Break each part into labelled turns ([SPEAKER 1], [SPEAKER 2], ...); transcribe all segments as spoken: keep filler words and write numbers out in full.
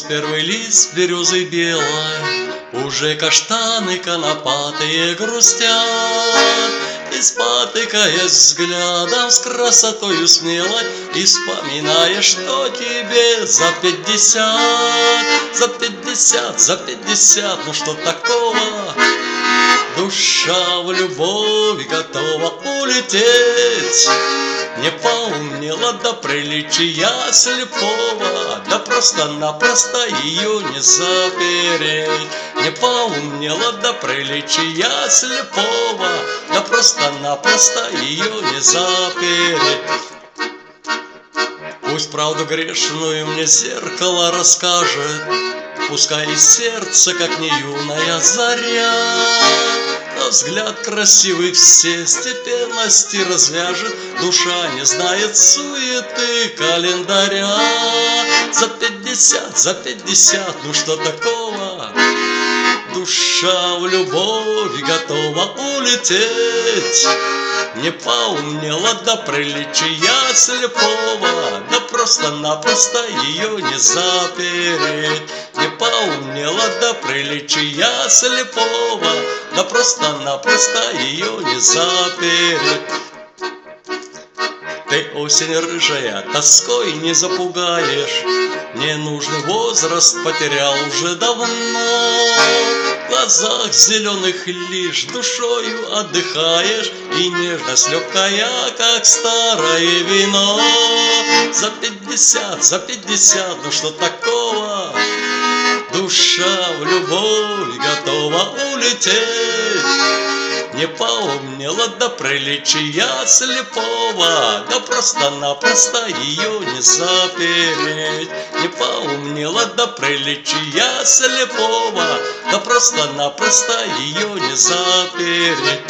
[SPEAKER 1] первый лист березы белой, уже каштаны конопатые грустят. И спотыкаясь взглядом с красотою смелой, и вспоминаешь, что тебе за пятьдесят, за пятьдесят, за пятьдесят, ну что такого? Душа в любовь готова улететь. Не поумнела до приличия слепого, да просто-напросто ее не запереть. Не поумнела до приличия слепого, да просто-напросто ее не запереть. Пусть правду грешную мне зеркало расскажет, пускай и сердце, как не юная заря, но взгляд красивый все степенности развяжет, душа не знает суеты календаря. За пятьдесят, за пятьдесят, ну что такого? Душа в любовь готова улететь. Не поумнела до приличия слепого, да просто-напросто ее не запереть. Не поумнела до приличия слепого, да просто-напросто ее не запереть. Ты, осень рыжая, тоской не запугаешь, ненужный возраст потерял уже давно. В глазах зеленых лишь душою отдыхаешь, и нежность легкая, как старое вино. За пятьдесят, за пятьдесят, ну что такого? Душа в любовь готова улететь. Не поумнела до приличия слепого, да просто-напросто ее не запереть. Не поумнела до приличия слепого, да просто-напросто ее не запереть.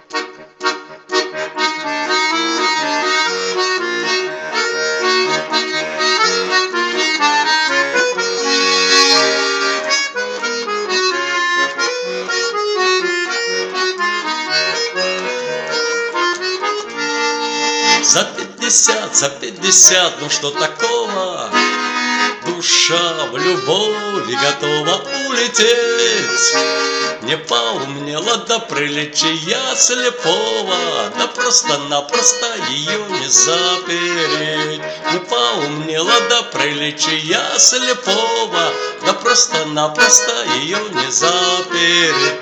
[SPEAKER 1] За пятьдесят, за пятьдесят, ну что такого? Душа в любовь готова улететь. Не поумнела до приличия слепого, да просто-напросто ее не запереть. Не поумнела до приличия слепого, да просто-напросто ее не запереть.